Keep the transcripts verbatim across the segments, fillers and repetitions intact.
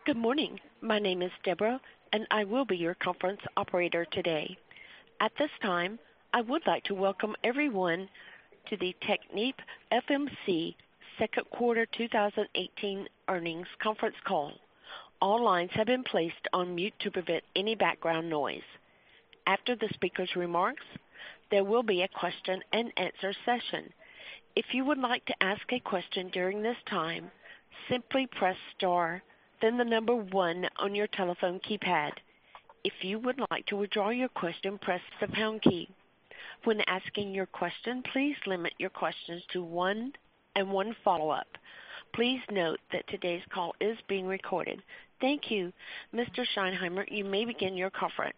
Good morning. My name is Deborah, and I will be your conference operator today. At this time, I would like to welcome everyone to the TechnipFMC second quarter two thousand eighteen earnings conference call. All lines have been placed on mute to prevent any background noise. After the speaker's remarks, there will be a question and answer session. If you would like to ask a question during this time, simply press star then the number one on your telephone keypad. If you would like to withdraw your question, press the pound key. When asking your question, please limit your questions to one and one follow-up. Please note that today's call is being recorded. Thank you. Mister Scheinheimer, you may begin your conference.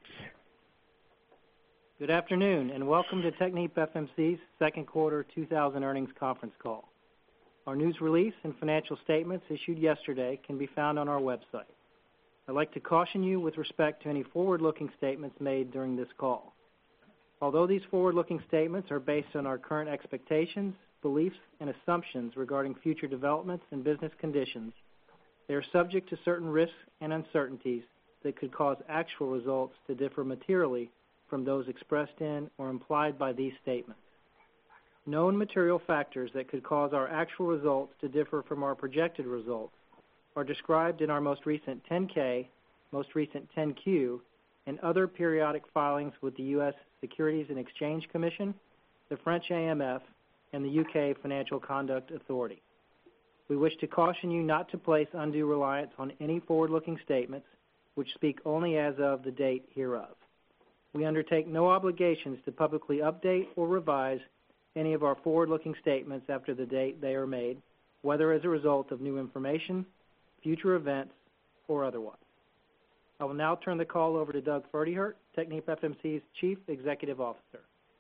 Good afternoon, and welcome to TechnipFMC's second quarter two thousand earnings conference call. Our news release and financial statements issued yesterday can be found on our website. I'd like to caution you with respect to any forward-looking statements made during this call. Although these forward-looking statements are based on our current expectations, beliefs, and assumptions regarding future developments and business conditions, they are subject to certain risks and uncertainties that could cause actual results to differ materially from those expressed in or implied by these statements. Known material factors that could cause our actual results to differ from our projected results are described in our most recent ten K, most recent ten Q, and other periodic filings with the U S Securities and Exchange Commission, the French A M F, and the U K Financial Conduct Authority. We wish to caution you not to place undue reliance on any forward-looking statements which speak only as of the date hereof. We undertake no obligations to publicly update or revise any of our forward-looking statements after the date they are made, whether as a result of new information, future events, or otherwise. I will now turn the call over to Doug Pferdehirt, TechnipFMC's Chief Executive Officer.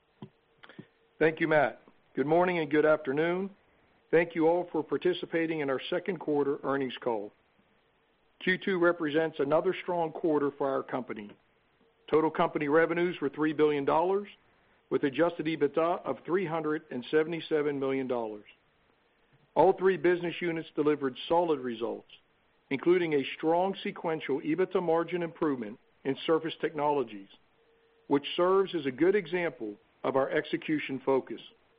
Thank you, Matt. Good morning and good afternoon. Thank you all for participating in our second quarter earnings call. Q two represents another strong quarter for our company. Total company revenues were three billion dollars, with adjusted EBITDA of three hundred seventy-seven million dollars. All three business units delivered solid results, including a strong sequential EBITDA margin improvement in Surface Technologies, which serves as a good example of our execution focus.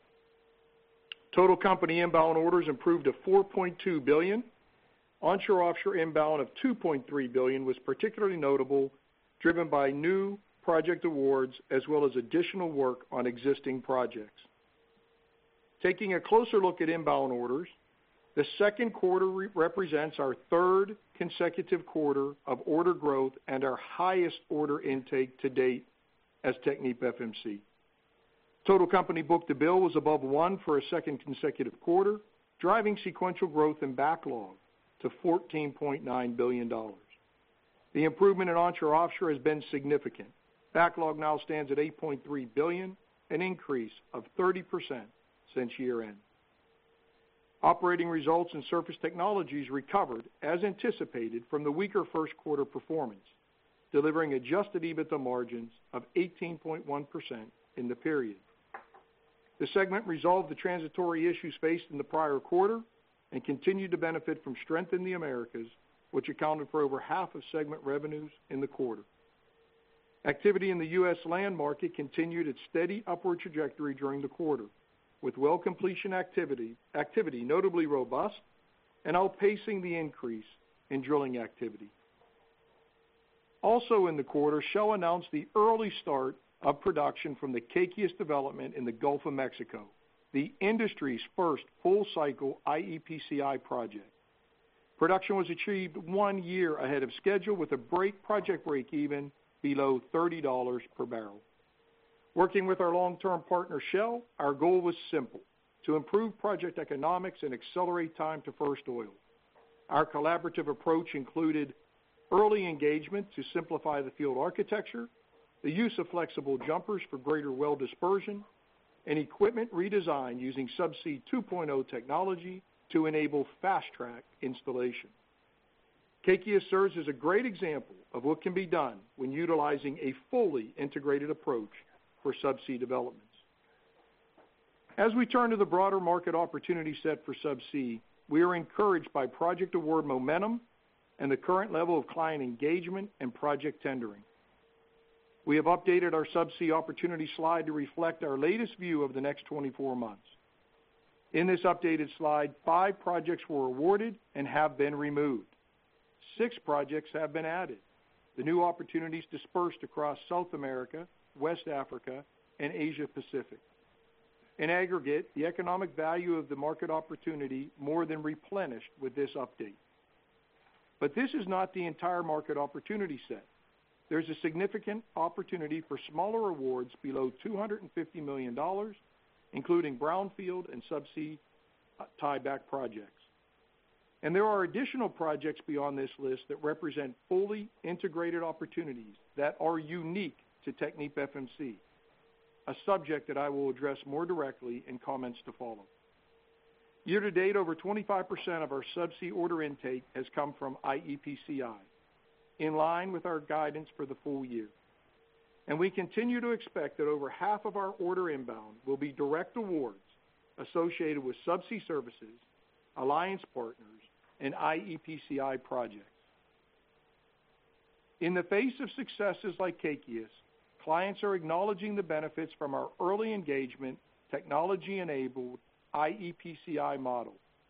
Total company inbound orders improved to four point two billion dollars. Onshore-offshore inbound of two point three billion dollars was particularly notable, driven by new project awards as well as additional work on existing projects. Taking a closer look at inbound orders, the second quarter re- represents our third consecutive quarter of order growth and our highest order intake to date as TechnipFMC. Total company book-to-bill was above one for a second consecutive quarter, driving sequential growth in backlog to fourteen point nine billion dollars. The improvement in onshore-offshore has been significant. Backlog now stands at eight point three billion dollars, an increase of thirty percent since year-end. Operating results in Surface Technologies recovered, as anticipated, from the weaker first quarter performance, delivering adjusted EBITDA margins of eighteen point one percent in the period. The segment resolved the transitory issues faced in the prior quarter and continued to benefit from strength in the Americas, which accounted for over half of segment revenues in the quarter. Activity in the U S land market continued its steady upward trajectory during the quarter, with well completion activity, activity notably robust and outpacing the increase in drilling activity. Also in the quarter, Shell announced the early start of production from the Kaikias development in the Gulf of Mexico, the industry's first full-cycle I E P C I project. Production was achieved one year ahead of schedule with a break project break-even below thirty dollars per barrel. Working with our long-term partner Shell, our goal was simple: to improve project economics and accelerate time to first oil. Our collaborative approach included early engagement to simplify the field architecture, the use of flexible jumpers for greater well dispersion, and equipment redesign using Subsea two point oh technology to enable fast-track installation. Kaikias serves as a great example of what can be done when utilizing a fully integrated approach for subsea developments. As we turn to the broader market opportunity set for subsea, we are encouraged by project award momentum and the current level of client engagement and project tendering. We have updated our subsea opportunity slide to reflect our latest view of the next twenty-four months. In this updated slide, five projects were awarded and have been removed. Six projects have been added. The new opportunities dispersed across South America, West Africa, and Asia Pacific. In aggregate, the economic value of the market opportunity more than replenished with this update. But this is not the entire market opportunity set. There's a significant opportunity for smaller awards below two hundred fifty million dollars, including brownfield and subsea tieback projects. And there are additional projects beyond this list that represent fully integrated opportunities that are unique to Technip-F M C, a subject that I will address more directly in comments to follow. Year to date, over twenty-five percent of our subsea order intake has come from I E P C I, in line with our guidance for the full year. And we continue to expect that over half of our order inbound will be direct awards associated with subsea services, alliance partners, and I E P C I projects. In the face of successes like Kaikias, clients are acknowledging the benefits from our early engagement, technology-enabled I E P C I model.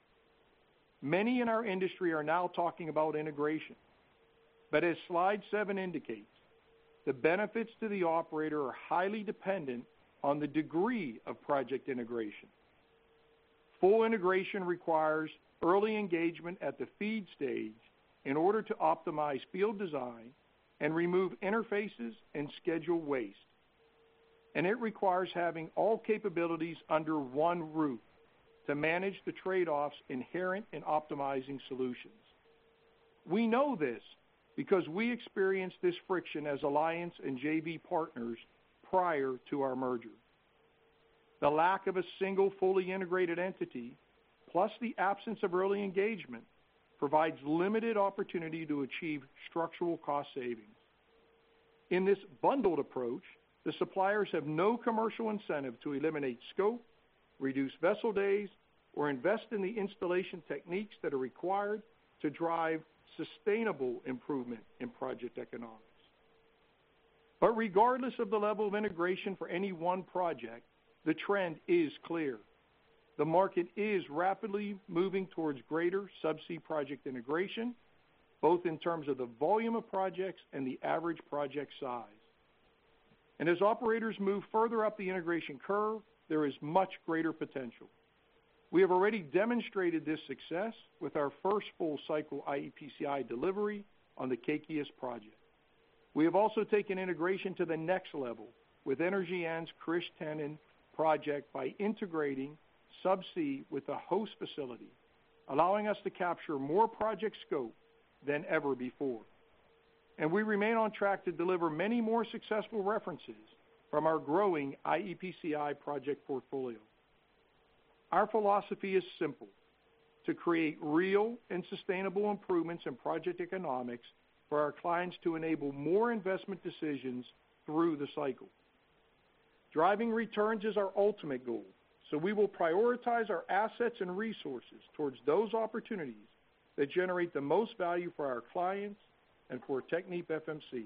Many in our industry are now talking about integration, but as slide seven indicates, the benefits to the operator are highly dependent on the degree of project integration. Full integration requires early engagement at the feed stage in order to optimize field design and remove interfaces and schedule waste. And it requires having all capabilities under one roof to manage the trade-offs inherent in optimizing solutions. We know this because we experienced this friction as alliance and J V partners prior to our merger. The lack of a single fully integrated entity, plus the absence of early engagement, provides limited opportunity to achieve structural cost savings. In this bundled approach, the suppliers have no commercial incentive to eliminate scope, reduce vessel days, or invest in the installation techniques that are required to drive sustainable improvement in project economics. But regardless of the level of integration for any one project, the trend is clear. The market is rapidly moving towards greater subsea project integration, both in terms of the volume of projects and the average project size. And as operators move further up the integration curve, there is much greater potential. We have already demonstrated this success with our first full cycle I E P C I delivery on the Kaikias project. We have also taken integration to the next level with Energean's Karish Tanin project by integrating subsea with a host facility, allowing us to capture more project scope than ever before. And we remain on track to deliver many more successful references from our growing I E P C I project portfolio. Our philosophy is simple: to create real and sustainable improvements in project economics for our clients to enable more investment decisions through the cycle. Driving returns is our ultimate goal, so we will prioritize our assets and resources towards those opportunities that generate the most value for our clients and for Technip-F M C.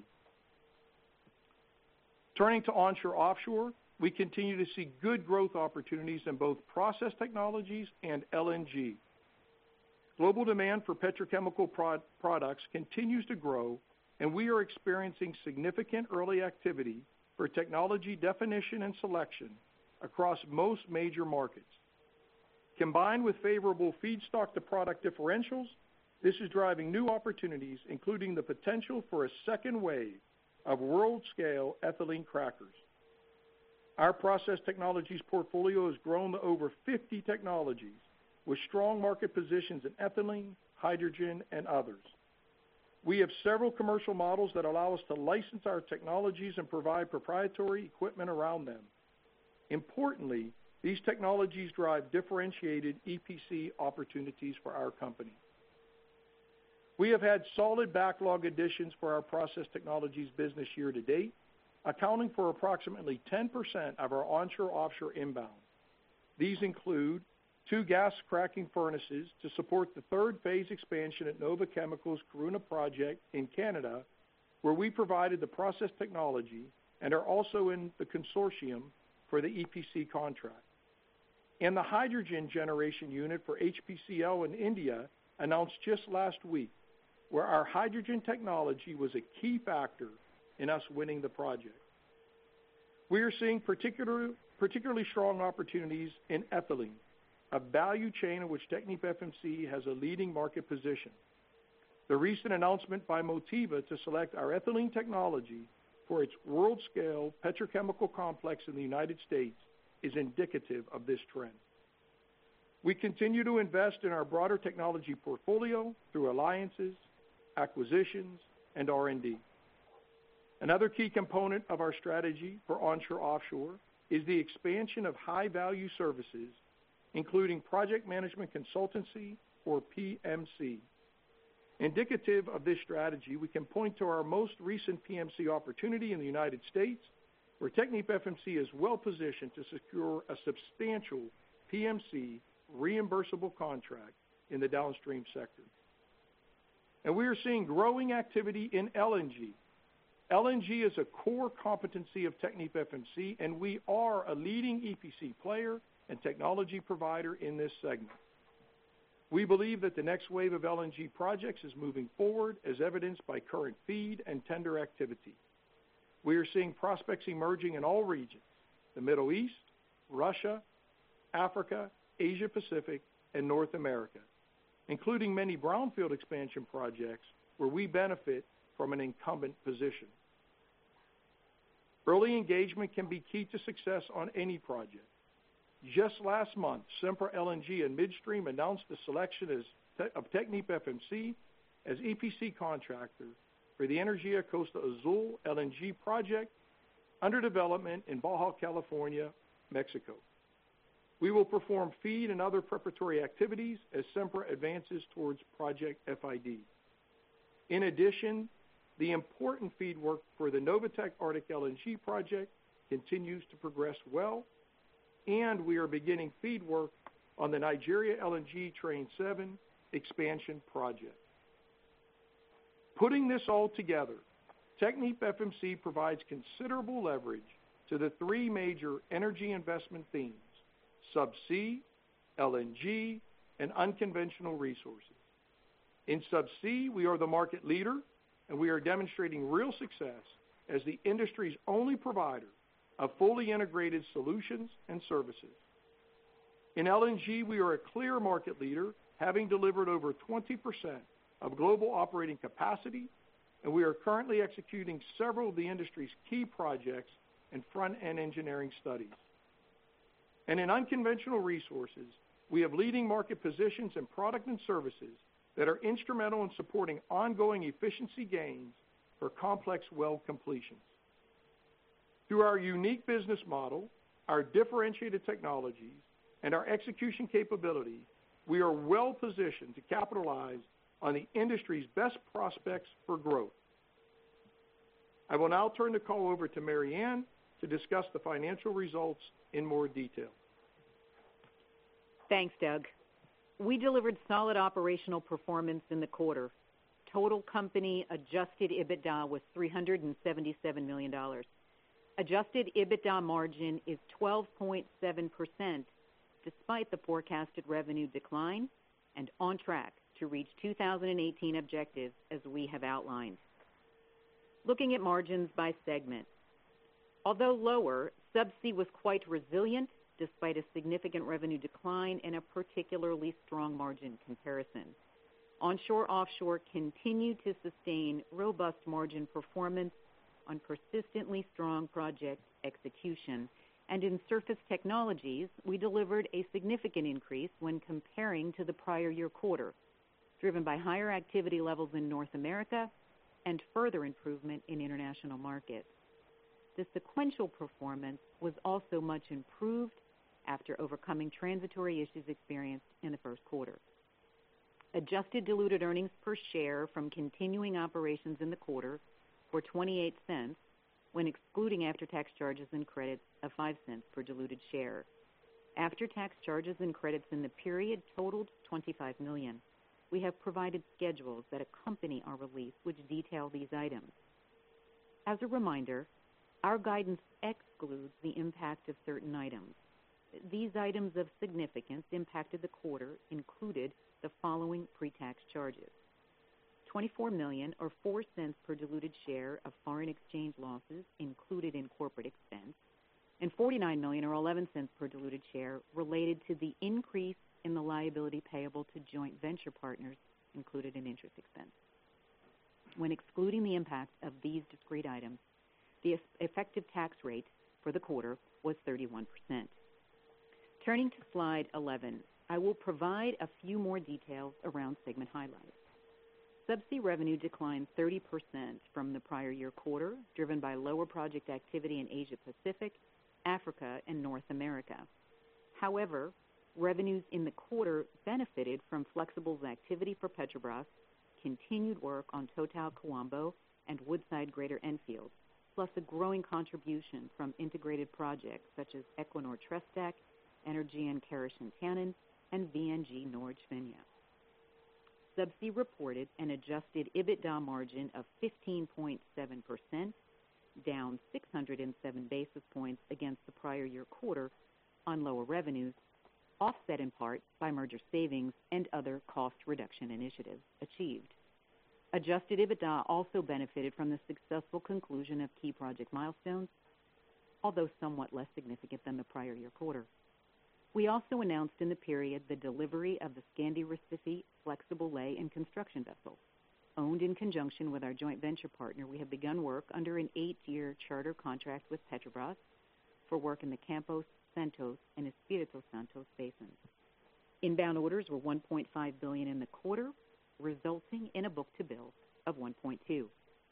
Turning to onshore offshore, we continue to see good growth opportunities in both process technologies and L N G. Global demand for petrochemical prod- products continues to grow, and we are experiencing significant early activity for technology definition and selection across most major markets. Combined with favorable feedstock to product differentials, this is driving new opportunities, including the potential for a second wave of world-scale ethylene crackers. Our process technologies portfolio has grown to over fifty technologies with strong market positions in ethylene, hydrogen, and others. We have several commercial models that allow us to license our technologies and provide proprietary equipment around them. Importantly, these technologies drive differentiated E P C opportunities for our company. We have had solid backlog additions for our process technologies business year to date, accounting for approximately ten percent of our onshore offshore inbound. These include two gas cracking furnaces to support the third phase expansion at Nova Chemical's Corunna project in Canada, where we provided the process technology and are also in the consortium for the E P C contract. And the hydrogen generation unit for H P C L in India announced just last week, where our hydrogen technology was a key factor in us winning the project. We are seeing particular, particularly strong opportunities in ethylene, a value chain in which TechnipFMC has a leading market position. The recent announcement by Motiva to select our ethylene technology for its world-scale petrochemical complex in the United States is indicative of this trend. We continue to invest in our broader technology portfolio through alliances, acquisitions, and R and D. Another key component of our strategy for onshore-offshore is the expansion of high-value services, including project management consultancy, or P M C. Indicative of this strategy, we can point to our most recent P M C opportunity in the United States, where TechnipFMC is well positioned to secure a substantial P M C reimbursable contract in the downstream sector. And we are seeing growing activity in L N G. L N G is a core competency of TechnipFMC, and we are a leading E P C player and technology provider in this segment. We believe that the next wave of L N G projects is moving forward, as evidenced by current FEED and tender activity. We are seeing prospects emerging in all regions: the Middle East, Russia, Africa, Asia Pacific, and North America, including many brownfield expansion projects where we benefit from an incumbent position. Early engagement can be key to success on any project. Just last month, Sempra L N G and Midstream announced the selection as, of TechnipFMC as E P C contractor for the Energía Costa Azul L N G project under development in Baja California, Mexico. We will perform FEED and other preparatory activities as Sempra advances towards project F I D. In addition, the important FEED work for the Novatek Arctic L N G project continues to progress well, and we are beginning FEED work on the Nigeria L N G Train seven expansion project. Putting this all together, TechnipFMC provides considerable leverage to the three major energy investment themes: subsea, L N G, and unconventional resources. In subsea, we are the market leader, and we are demonstrating real success as the industry's only provider of fully integrated solutions and services. In L N G, we are a clear market leader, having delivered over twenty percent of global operating capacity, and we are currently executing several of the industry's key projects and front-end engineering studies. And in unconventional resources, we have leading market positions in product and services that are instrumental in supporting ongoing efficiency gains for complex well completions. Through our unique business model, our differentiated technologies, and our execution capability, we are well positioned to capitalize on the industry's best prospects for growth. I will now turn the call over to Mary Ann to discuss the financial results in more detail. Thanks, Doug. We delivered solid operational performance in the quarter. Total company adjusted EBITDA was three hundred seventy-seven million dollars. Adjusted EBITDA margin is twelve point seven percent, despite the forecasted revenue decline, and on track to reach two thousand eighteen objectives as we have outlined. Looking at margins by segment. Although lower, Subsea was quite resilient despite a significant revenue decline and a particularly strong margin comparison. Onshore-offshore continued to sustain robust margin performance on persistently strong project execution. And in Surface Technologies, we delivered a significant increase when comparing to the prior year quarter, driven by higher activity levels in North America and further improvement in international markets. The sequential performance was also much improved after overcoming transitory issues experienced in the first quarter. Adjusted diluted earnings per share from continuing operations in the quarter were twenty-eight cents, when excluding after-tax charges and credits of five cents per diluted share. After-tax charges and credits in the period totaled twenty-five million dollars. We have provided schedules that accompany our release which detail these items. As a reminder, our guidance excludes the impact of certain items. These items of significance impacted the quarter included the following pre-tax charges. twenty-four million dollars or four cents per diluted share of foreign exchange losses included in corporate expense, and forty-nine million dollars or eleven cents per diluted share related to the increase in the liability payable to joint venture partners included in interest expense. When excluding the impact of these discrete items, the effective tax rate for the quarter was thirty-one percent. Turning to slide eleven, I will provide a few more details around segment highlights. Subsea revenue declined thirty percent from the prior year quarter, driven by lower project activity in Asia Pacific, Africa, and North America. However, revenues in the quarter benefited from Flexibles activity for Petrobras, continued work on Total Cuambo and Woodside Greater Enfield, plus a growing contribution from integrated projects such as Equinor Trestakk, Energean Karish-Tannin, and V N G Norge Svenja. Subsea reported an adjusted EBITDA margin of fifteen point seven percent, down six hundred seven basis points against the prior year quarter on lower revenues, offset in part by merger savings and other cost reduction initiatives achieved. Adjusted EBITDA also benefited from the successful conclusion of key project milestones, although somewhat less significant than the prior year quarter. We also announced in the period the delivery of the Skandi Recife flexible lay and construction vessel. Owned in conjunction with our joint venture partner, we have begun work under an eight-year charter contract with Petrobras for work in the Campos Santos and Espirito Santos basins. Inbound orders were one point five billion dollars in the quarter, resulting in a book-to-bill of one point two.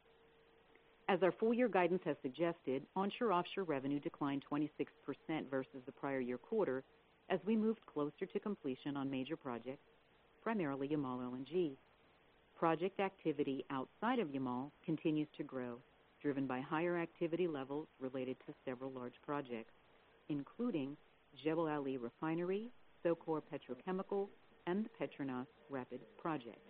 As our full-year guidance has suggested, onshore-offshore revenue declined twenty-six percent versus the prior year quarter as we moved closer to completion on major projects, primarily Yamal L N G. Project activity outside of Yamal continues to grow, driven by higher activity levels related to several large projects, including Jebel Ali Refinery, Socor Petrochemical, and the Petronas Rapid Project.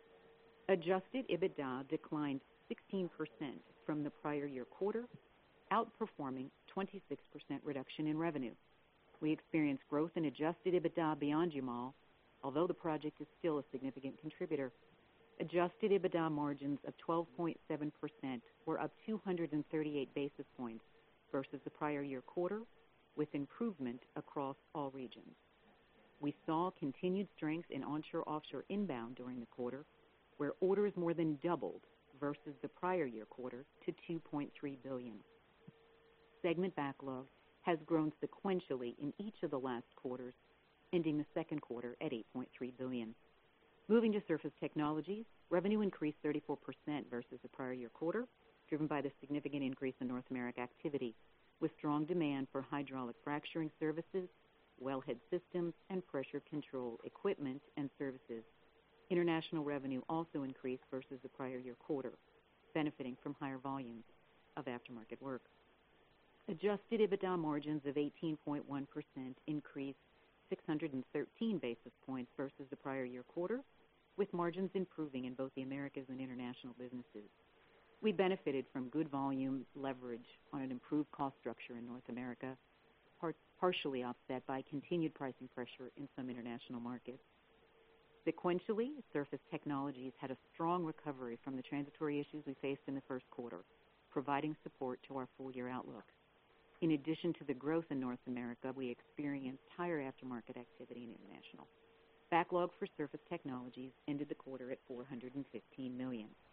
Adjusted EBITDA declined sixteen percent from the prior year quarter, outperforming twenty-six percent reduction in revenue. We experienced growth in adjusted EBITDA beyond Yamal, although the project is still a significant contributor. Adjusted EBITDA margins of twelve point seven percent were up two hundred thirty-eight basis points versus the prior year quarter, with improvement across all regions. We saw continued strength in onshore-offshore inbound during the quarter, where orders more than doubled versus the prior year quarter to two point three billion dollars. Segment backlog has grown sequentially in each of the last quarters, ending the second quarter at eight point three billion dollars. Moving to Surface Technologies, revenue increased thirty-four percent versus the prior year quarter, driven by the significant increase in North America activity, with strong demand for hydraulic fracturing services, wellhead systems, and pressure control equipment and services. International revenue also increased versus the prior year quarter, benefiting from higher volumes of aftermarket work. Adjusted EBITDA margins of eighteen point one percent increased six hundred thirteen basis points versus the prior year quarter, with margins improving in both the Americas and international businesses. We benefited from good volume leverage on an improved cost structure in North America, par- partially offset by continued pricing pressure in some international markets. Sequentially, Surface Technologies had a strong recovery from the transitory issues we faced in the first quarter, providing support to our full-year outlook. In addition to the growth in North America, we experienced higher aftermarket activity in international. Backlog for Surface Technologies ended the quarter at four hundred fifteen million dollars.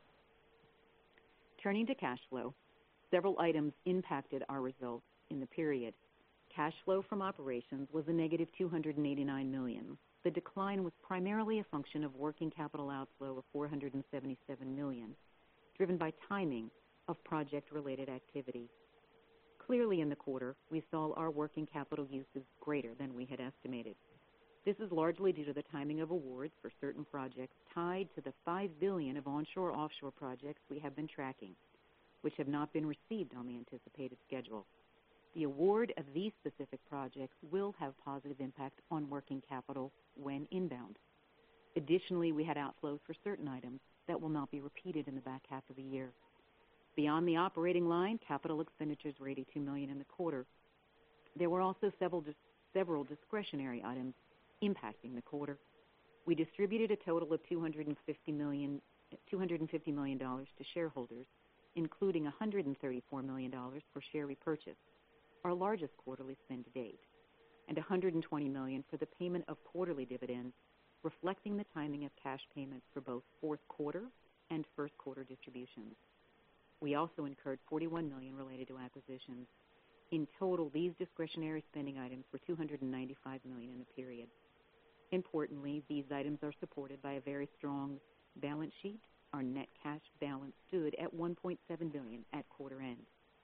Turning to cash flow, several items impacted our results in the period. Cash flow from operations was a negative two hundred eighty-nine million dollars. The decline was primarily a function of working capital outflow of four hundred seventy-seven million dollars, driven by timing of project-related activity. Clearly in the quarter, we saw our working capital uses greater than we had estimated. This is largely due to the timing of awards for certain projects tied to the five billion dollars of onshore-offshore projects we have been tracking, which have not been received on the anticipated schedule. The award of these specific projects will have positive impact on working capital when inbound. Additionally, we had outflows for certain items that will not be repeated in the back half of the year. Beyond the operating line, capital expenditures were eighty-two million dollars in the quarter. There were also several, several discretionary items impacting the quarter. We distributed a total of two hundred fifty million dollars, two hundred fifty million dollars to shareholders, including one hundred thirty-four million dollars for share repurchase, our largest quarterly spend to date, and one hundred twenty million dollars for the payment of quarterly dividends, reflecting the timing of cash payments for both fourth quarter and first quarter distributions. We also incurred forty-one million dollars related to acquisitions. In total, these discretionary spending items were two hundred ninety-five million dollars in the period. Importantly, these items are supported by a very strong balance sheet. Our net cash balance stood at one point seven billion dollars at quarter end.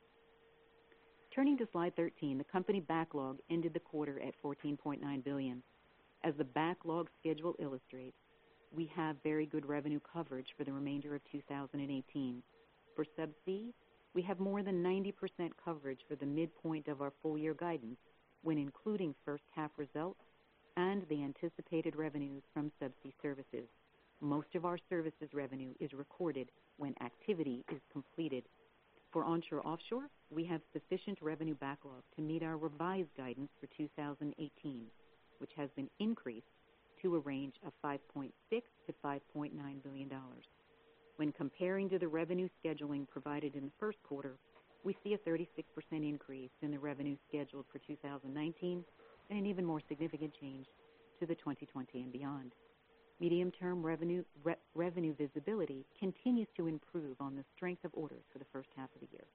Turning to slide thirteen, the company backlog ended the quarter at fourteen point nine billion dollars. As the backlog schedule illustrates, we have very good revenue coverage for the remainder of two thousand eighteen. For Subsea, we have more than ninety percent coverage for the midpoint of our full-year guidance when including first-half results and the anticipated revenues from Subsea services. Most of our services revenue is recorded when activity is completed. For onshore-offshore, we have sufficient revenue backlog to meet our revised guidance for two thousand eighteen, which has been increased to a range of five point six to five point nine billion dollars. When comparing to the revenue scheduling provided in the first quarter, we see a thirty-six percent increase in the revenue scheduled for two thousand nineteen and an even more significant change to the twenty twenty and beyond. Medium-term revenue, re- revenue visibility continues to improve on the strength of orders for the first half of the year.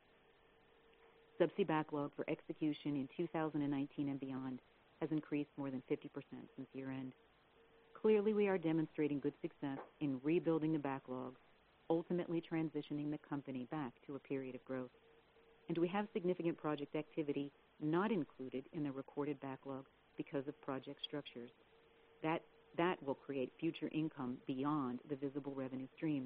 Subsea backlog for execution in two thousand nineteen and beyond has increased more than fifty percent since year-end. Clearly, we are demonstrating good success in rebuilding the backlog, ultimately transitioning the company back to a period of growth. And we have significant project activity not included in the recorded backlog because of project structures. That, that will create future income beyond the visible revenue streams.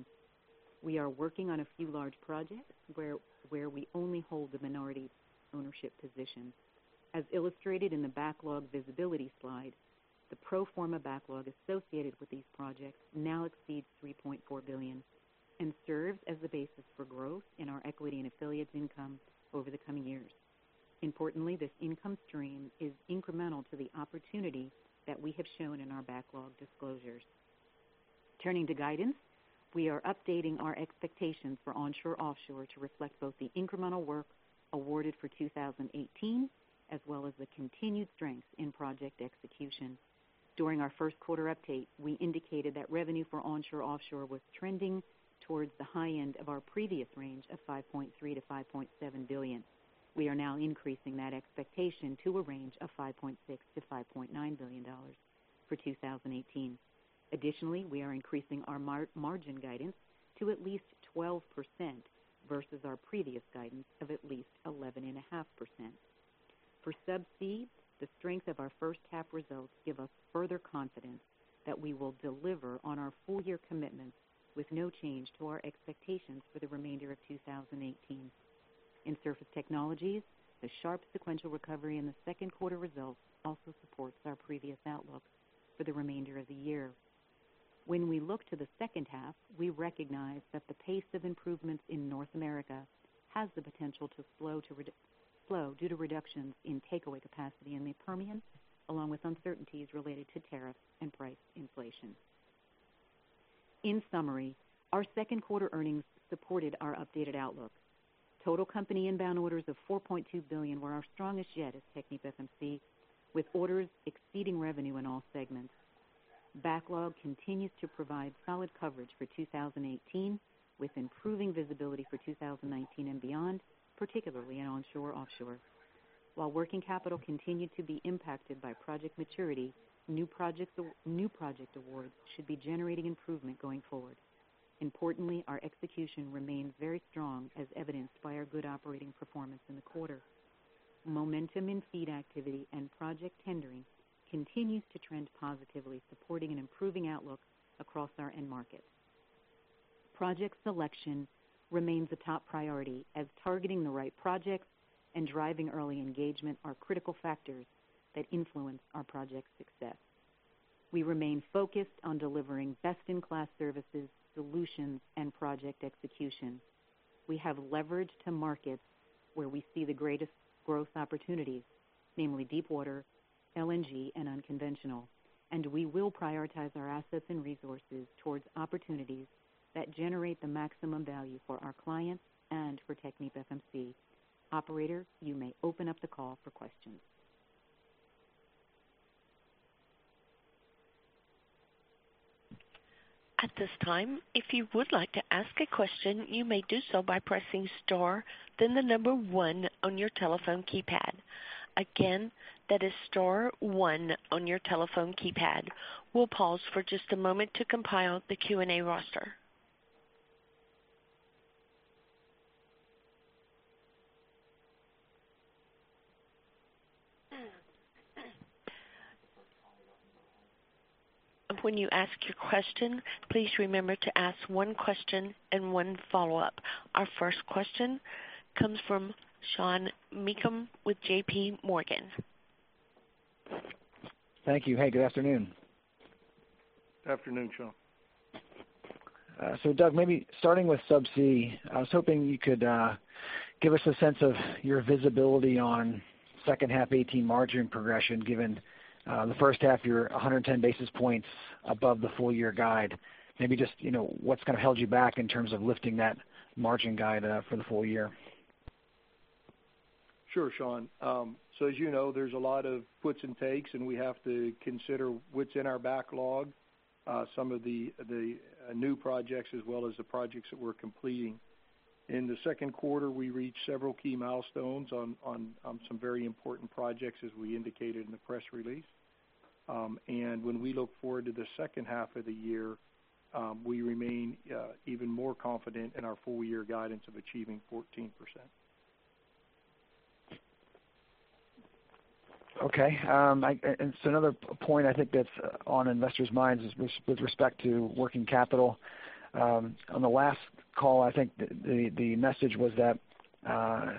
We are working on a few large projects where, where we only hold the minority ownership position. As illustrated in the backlog visibility slide, the pro forma backlog associated with these projects now exceeds three point four billion dollars and serves as the basis for growth in our equity and affiliates income over the coming years. Importantly, this income stream is incremental to the opportunity that we have shown in our backlog disclosures. Turning to guidance, we are updating our expectations for onshore-offshore to reflect both the incremental work awarded for two thousand eighteen as well as the continued strength in project execution. During our first quarter update, we indicated that revenue for onshore-offshore was trending towards the high end of our previous range of five point three to five point seven billion dollars. We are now increasing that expectation to a range of five point six to five point nine billion dollars for two thousand eighteen. Additionally, we are increasing our mar- margin guidance to at least twelve percent versus our previous guidance of at least eleven point five percent. For Subsea, the strength of our first half results give us further confidence that we will deliver on our full-year commitments with no change to our expectations for the remainder of two thousand eighteen. In Surface Technologies, the sharp sequential recovery in the second quarter results also supports our previous outlook for the remainder of the year. When we look to the second half, we recognize that the pace of improvements in North America has the potential to slow, to redu- slow due to reductions in takeaway capacity in the Permian, along with uncertainties related to tariffs and price inflation. In summary, our second quarter earnings supported our updated outlook. Total company inbound orders of four point two billion dollars were our strongest yet as TechnipFMC, with orders exceeding revenue in all segments. Backlog continues to provide solid coverage for two thousand eighteen, with improving visibility for two thousand nineteen and beyond, particularly in onshore-offshore. While working capital continued to be impacted by project maturity, new, projects, new project awards should be generating improvement going forward. Importantly, our execution remains very strong, as evidenced by our good operating performance in the quarter. Momentum in FEED activity and project tendering continues to trend positively, supporting an improving outlook across our end markets. Project selection remains a top priority, as targeting the right projects and driving early engagement are critical factors that influence our project success. We remain focused on delivering best-in-class services, solutions, and project execution. We have leverage to markets where we see the greatest growth opportunities, namely deep water, L N G, and unconventional, and we will prioritize our assets and resources towards opportunities that generate the maximum value for our clients and for Technip F M C. Operator, you may open up the call for questions. At this time, if you would like to ask a question, you may do so by pressing star, then the number one on your telephone keypad. Again, that is star one on your telephone keypad. We'll pause for just a moment to compile the Q and A roster. When you ask your question, please remember to ask one question and one follow-up. Our first question comes from Sean Meakim with J P Morgan. Thank you. Hey, good afternoon. Good afternoon, Sean. Uh, so, Doug, maybe starting with Subsea, I was hoping you could uh, give us a sense of your visibility on second half eighteen margin progression, given uh, the first half you're one hundred ten basis points above the full year guide. Maybe just, you know, what's kind of held you back in terms of lifting that margin guide uh, for the full year? Sure, Sean. Um, so as you know, there's a lot of puts and takes, and we have to consider what's in our backlog, uh, some of the the uh, new projects as well as the projects that we're completing. In the second quarter, we reached several key milestones on, on, on some very important projects, as we indicated in the press release. Um, and when we look forward to the second half of the year, um, we remain uh, even more confident in our full-year guidance of achieving fourteen percent. Okay. Um, I, and so another point I think that's on investors' minds is with respect to working capital. Um, on the last call, I think the, the, the message was that uh,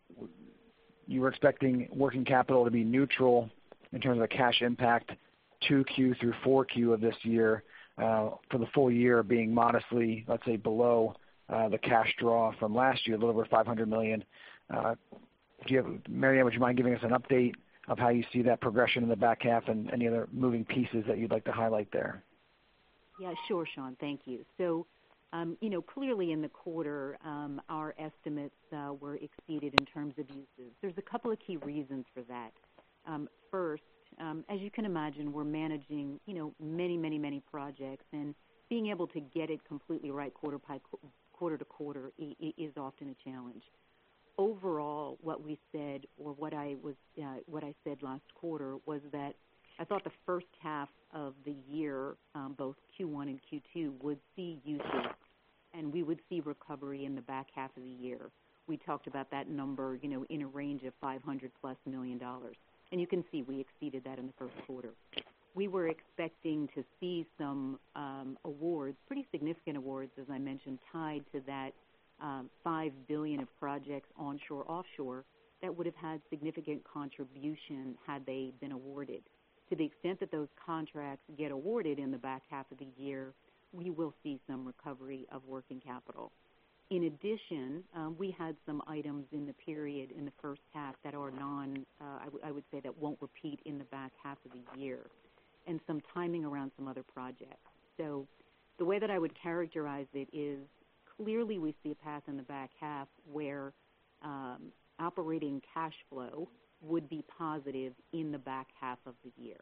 you were expecting working capital to be neutral in terms of a cash impact two Q through four Q of this year, uh, for the full year being modestly, let's say, below uh, the cash draw from last year, a little over five hundred million dollars. Uh, do you have, Marianne, would you mind giving us an update of how you see that progression in the back half and any other moving pieces that you'd like to highlight there? Yeah, sure, Sean. Thank you. So, um, you know, clearly in the quarter, um, our estimates uh, were exceeded in terms of uses. There's a couple of key reasons for that. Um, first, um, as you can imagine, we're managing, you know, many, many, many projects, and being able to get it completely right quarter by quarter to quarter is often a challenge. Overall, what we said, or what I was, uh, what I said last quarter, was that I thought the first half of the year, um, both Q one and Q two, would see usage, and we would see recovery in the back half of the year. We talked about that number, you know, in a range of five hundred plus million dollars, and you can see we exceeded that in the first quarter. We were expecting to see some um, awards, pretty significant awards, as I mentioned, tied to that um, five billion dollars of projects onshore, offshore, that would have had significant contribution had they been awarded. To the extent that those contracts get awarded in the back half of the year, we will see some recovery of working capital. In addition, um, we had some items in the period in the first half that are non, uh, I, w- I would say that won't repeat in the back half of the year, and some timing around some other projects. So the way that I would characterize it is clearly we see a path in the back half where um, operating cash flow would be positive in the back half of the year.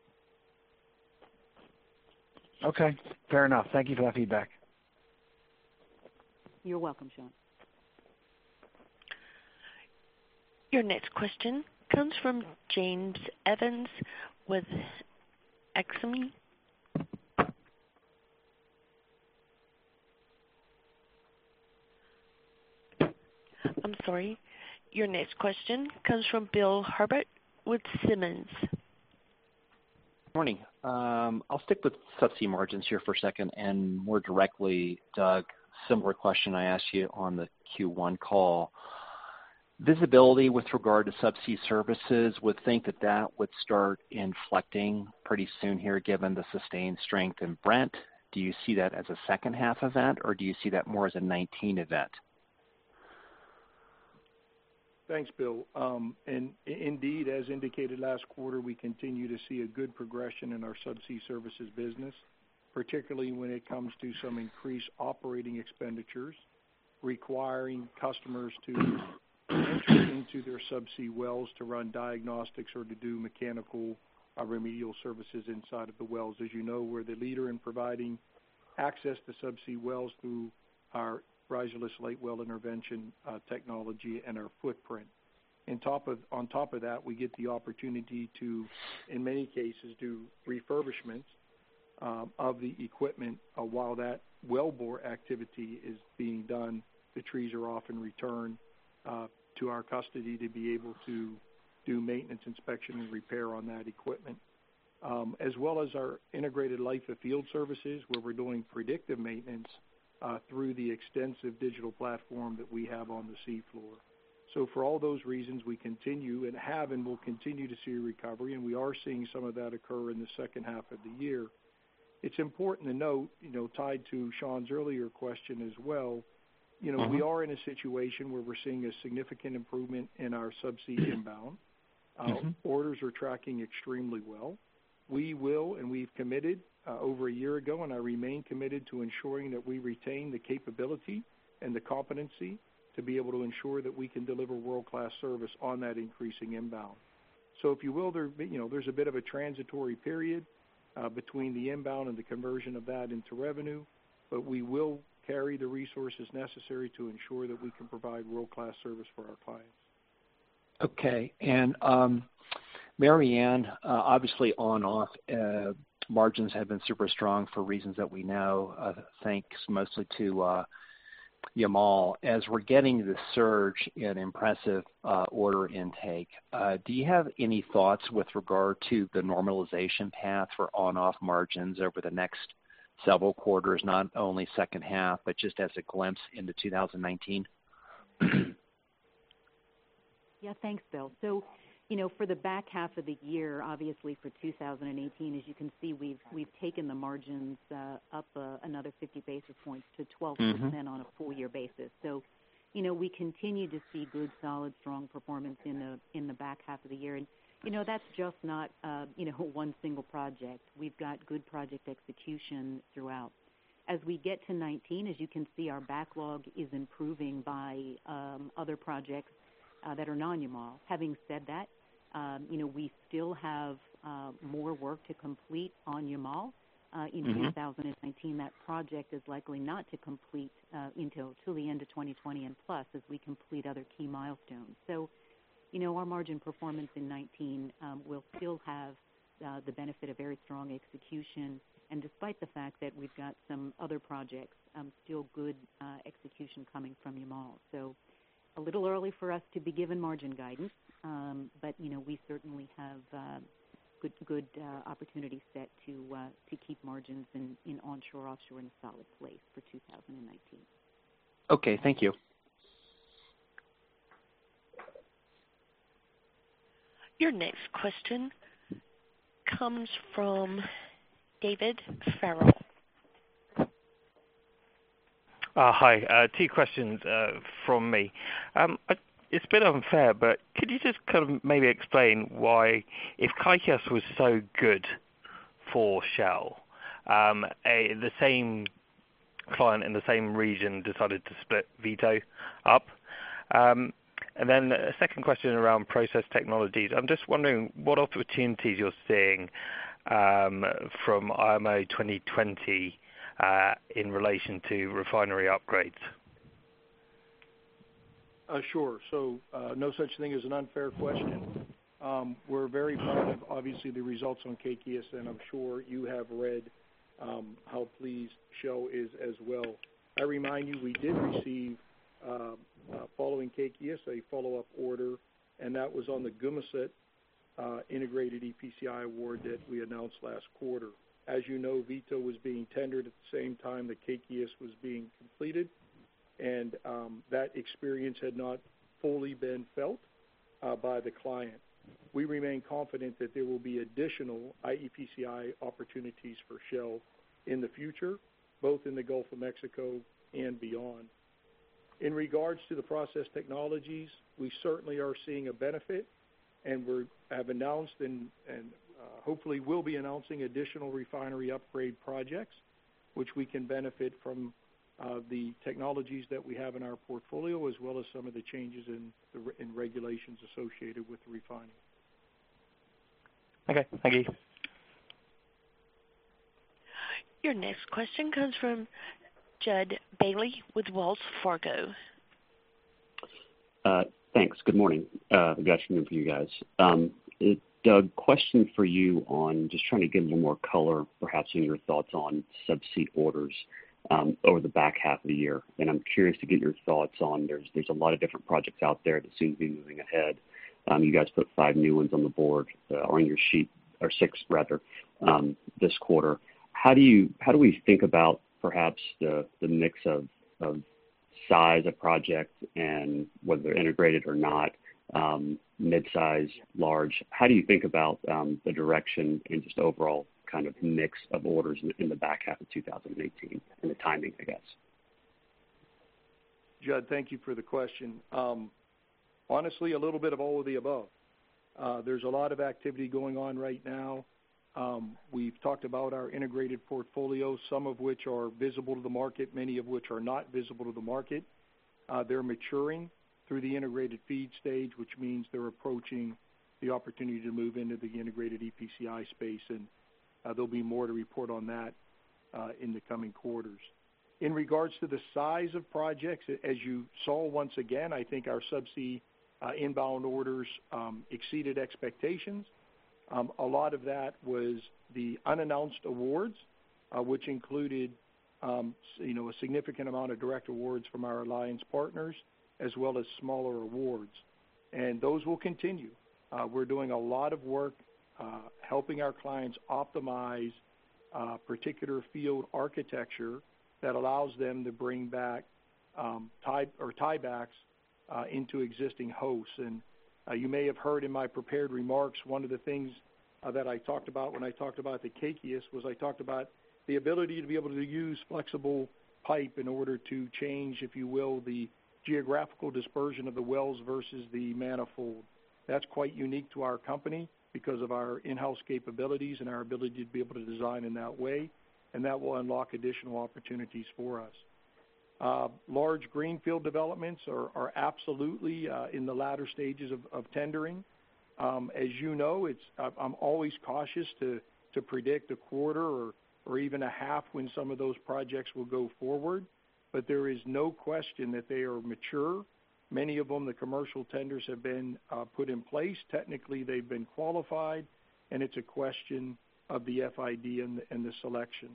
Okay, fair enough. Thank you for that feedback. You're welcome, Sean. Your next question comes from James Evans with Exane. I'm sorry. Your next question comes from Bill Herbert with Simmons. Morning. Um, I'll stick with subsea margins here for a second, and more directly, Doug, similar question I asked you on the Q one call. visibility with regard to subsea services, would think that that would start inflecting pretty soon here given the sustained strength in Brent. Do you see that as a second half event, or do you see that more as a nineteen event? Thanks, Bill. Um, and indeed, as indicated last quarter, we continue to see a good progression in our subsea services business, particularly when it comes to some increased operating expenditures requiring customers to enter into their subsea wells to run diagnostics or to do mechanical uh, remedial services inside of the wells. As you know, we're the leader in providing access to subsea wells through our riserless late well intervention uh, technology and our footprint. In top of, on top of that, we get the opportunity to, in many cases, do refurbishments um, of the equipment uh, while that wellbore activity is being done. The trees are often returned uh, to our custody to be able to do maintenance, inspection, and repair on that equipment, um, as well as our integrated life of field services, where we're doing predictive maintenance uh, through the extensive digital platform that we have on the seafloor. So for all those reasons, we continue and have and will continue to see a recovery, and we are seeing some of that occur in the second half of the year. It's important to note, you know, tied to Sean's earlier question as well, you know, mm-hmm. we are in a situation where we're seeing a significant improvement in our subsea inbound. Uh, mm-hmm. Orders are tracking extremely well. We will, and we've committed uh, over a year ago, and I remain committed to ensuring that we retain the capability and the competency to be able to ensure that we can deliver world-class service on that increasing inbound. So if you will, there, you know, there's a bit of a transitory period uh, between the inbound and the conversion of that into revenue, but we will carry the resources necessary to ensure that we can provide world-class service for our clients. Okay, and um, Marianne, uh, obviously on-off uh, margins have been super strong for reasons that we know, uh, thanks mostly to uh, Yamal. As we're getting the surge in impressive uh, order intake, uh, do you have any thoughts with regard to the normalization path for on-off margins over the next several quarters, not only second half, but just as a glimpse into two thousand nineteen? Yeah, thanks, Bill. So, you know, for the back half of the year, obviously for two thousand eighteen, as you can see, we've we've taken the margins uh, up uh, another fifty basis points to twelve percent mm-hmm. on a full year basis. So, you know, we continue to see good, solid, strong performance in the in the back half of the year. And, you know, that's just not, uh, you know, one single project. We've got good project execution throughout. As we get to nineteen, as you can see, our backlog is improving by um, other projects uh, that are non-Yamal. Having said that, um, you know, we still have uh, more work to complete on Yamal. Uh, in mm-hmm. two thousand nineteen, that project is likely not to complete uh, until, until the end of twenty twenty and plus as we complete other key milestones. So, you know, our margin performance in nineteen um, will still have uh, the benefit of very strong execution, and despite the fact that we've got some other projects, um, still good uh, execution coming from Yamal. So a little early for us to be given margin guidance, um, but, you know, we certainly have uh, good good uh, opportunity set to uh, to keep margins in, in onshore, offshore in a solid place for two thousand nineteen. Okay, thank you. Your next question comes from David Farrell. Uh, hi, uh, two questions uh, from me. Um, I, it's a bit unfair, but could you just kind of maybe explain why, if Kaikias was so good for Shell, um, a, the same client in the same region decided to split Vito up? Um, And then a second question around process technologies. I'm just wondering what opportunities you're seeing um, from I M O twenty twenty uh, in relation to refinery upgrades. Uh, sure. So uh, no such thing as an unfair question. Um, we're very proud of, obviously, the results on Kaikias, and I'm sure you have read um, how pleased Shell is as well. I remind you, we did receive Uh, uh, following Kaikias, a follow-up order, and that was on the Gumaset uh, integrated E P C I award that we announced last quarter. As you know, Vito was being tendered at the same time that Kaikias was being completed, and um, that experience had not fully been felt uh, by the client. We remain confident that there will be additional I E P C I opportunities for Shell in the future, both in the Gulf of Mexico and beyond. In regards to the process technologies, we certainly are seeing a benefit, and we have announced and, and uh, hopefully will be announcing additional refinery upgrade projects, which we can benefit from uh, the technologies that we have in our portfolio, as well as some of the changes in, the, in regulations associated with the refining. Okay, thank you. Your next question comes from Judd Bailey with Wells Fargo. Uh, thanks. Good morning. Uh, good afternoon for you guys. Um, it, Doug, question for you on just trying to get a little more color, perhaps, in your thoughts on subsea orders um, over the back half of the year. And I'm curious to get your thoughts on, there's there's a lot of different projects out there that seem to be moving ahead. Um, you guys put five new ones on the board, uh, or on your sheet, or six rather, um, this quarter. How do you how do we think about perhaps the, the mix of, of size of project and whether they're integrated or not, um, mid-size, large? How do you think about um, the direction and just overall kind of mix of orders in, in the back half of two thousand eighteen and the timing, I guess? Judd, thank you for the question. Um, honestly, a little bit of all of the above. Uh, there's a lot of activity going on right now. Um, we've talked about our integrated portfolio, some of which are visible to the market, many of which are not visible to the market. Uh, they're maturing through the integrated feed stage, which means they're approaching the opportunity to move into the integrated E P C I space, and uh, there'll be more to report on that uh, in the coming quarters. In regards to the size of projects, as you saw once again, I think our subsea uh, inbound orders um, exceeded expectations. Um, a lot of that was the unannounced awards, uh, which included um, you know, a significant amount of direct awards from our alliance partners, as well as smaller awards. And those will continue. Uh, we're doing a lot of work uh, helping our clients optimize uh, particular field architecture that allows them to bring back um, tie or tiebacks uh, into existing hosts. And uh, you may have heard in my prepared remarks, one of the things uh, that I talked about when I talked about the Kaikias was I talked about the ability to be able to use flexible pipe in order to change, if you will, the geographical dispersion of the wells versus the manifold. That's quite unique to our company because of our in-house capabilities and our ability to be able to design in that way, and that will unlock additional opportunities for us. Uh, large greenfield developments are, are absolutely uh, in the latter stages of, of tendering. Um, as you know, it's, I'm always cautious to, to predict a quarter or, or even a half when some of those projects will go forward, but there is no question that they are mature. Many of them, the commercial tenders have been uh, put in place. Technically, they've been qualified, and it's a question of the F I D and the, and the selection.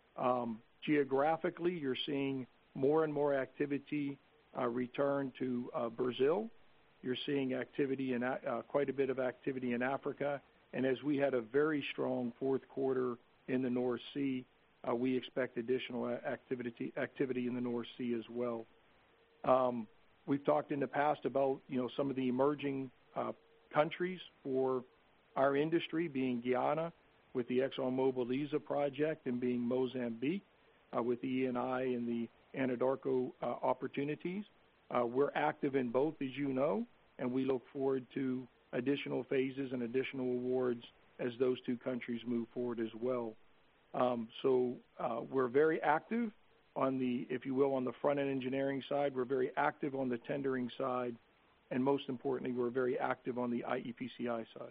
Um, geographically, you're seeing more and more activity uh, return to uh, Brazil. You're seeing activity in uh, quite a bit of activity in Africa, and as we had a very strong fourth quarter in the North Sea, uh, we expect additional activity activity in the North Sea as well. Um, we've talked in the past about you know some of the emerging uh, countries for our industry, being Guyana with the ExxonMobil Liza project, and being Mozambique uh, with the E and I and the Anadarko uh, opportunities. Uh, we're active in both, as you know, and we look forward to additional phases and additional awards as those two countries move forward as well. Um, so uh, we're very active on the, if you will, on the front-end engineering side. We're very active on the tendering side, and most importantly, we're very active on the I E P C I side.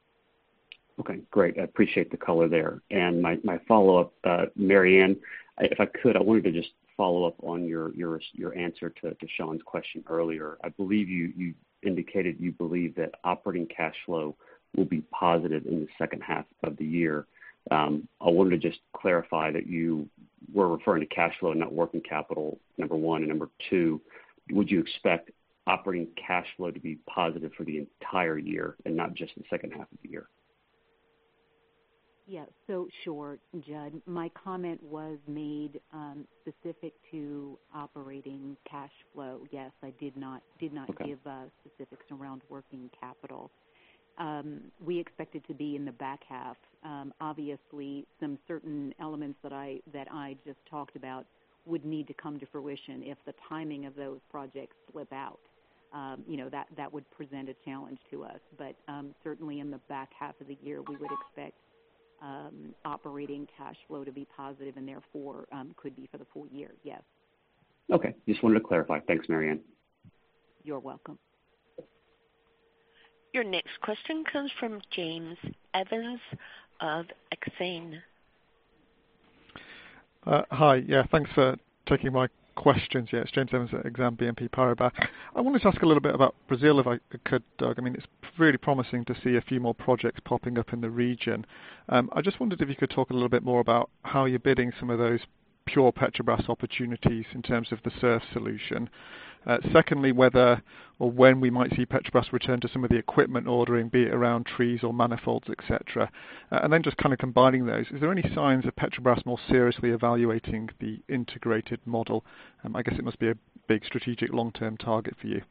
Okay, great. I appreciate the color there. And my, my follow-up, uh, Maryann, if I could, I wanted to just follow up on your your your answer to, to Sean's question earlier. I believe you, you indicated you believe that operating cash flow will be positive in the second half of the year. Um, I wanted to just clarify that you were referring to cash flow and not working capital, number one. And number two, would you expect operating cash flow to be positive for the entire year and not just the second half of the year? Yeah, so sure, Judd. My comment was made um, specific to operating cash flow. Yes, I did not did not okay. give uh, specifics around working capital. Um, we expect it to be in the back half. Um, obviously, some certain elements that I that I just talked about would need to come to fruition if the timing of those projects slip out. Um, you know, that, that would present a challenge to us. But um, certainly in the back half of the year, we would expect um, operating cash flow to be positive and therefore um, could be for the full year, yes. Okay, just wanted to clarify. Thanks, Maryann. You're welcome. Your next question comes from James Evans of Exane. Uh, hi, yeah, thanks for taking my questions. Yeah, it's James Evans at Exane B N P Paribas. I wanted to ask a little bit about Brazil, if I could, Doug. I mean, it's really promising to see a few more projects popping up in the region. Um, I just wondered if you could talk a little bit more about how you're bidding some of those pure Petrobras opportunities in terms of the SURF solution. Uh, secondly, whether or when we might see Petrobras return to some of the equipment ordering, be it around trees or manifolds, et cetera. Uh, and then just kind of combining those, is there any signs of Petrobras more seriously evaluating the integrated model? Um, I guess it must be a big strategic long-term target for you.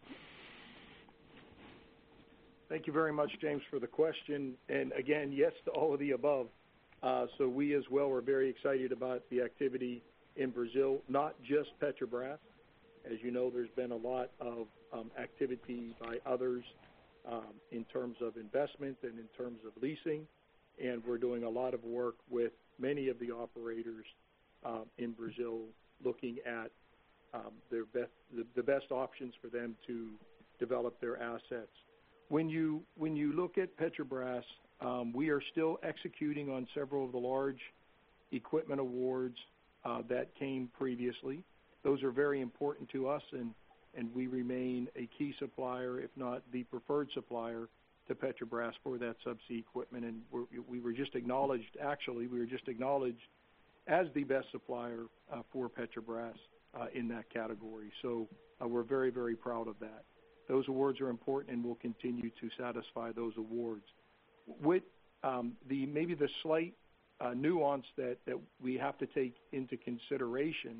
Thank you very much, James, for the question. And again, yes to all of the above. Uh, so we as well are very excited about the activity in Brazil, not just Petrobras. As you know, there's been a lot of um, activity by others um, in terms of investment and in terms of leasing, and we're doing a lot of work with many of the operators um, in Brazil looking at um, their best, the, the best options for them to develop their assets. When you, when you look at Petrobras, um, we are still executing on several of the large equipment awards uh, that came previously. Those are very important to us, and, and we remain a key supplier, if not the preferred supplier, to Petrobras for that subsea equipment. And we're, we were just acknowledged, actually, we were just acknowledged as the best supplier uh, for Petrobras uh, in that category. So uh, we're very, very proud of that. Those awards are important, and we'll continue to satisfy those awards. With um, the maybe the slight uh, nuance that, that we have to take into consideration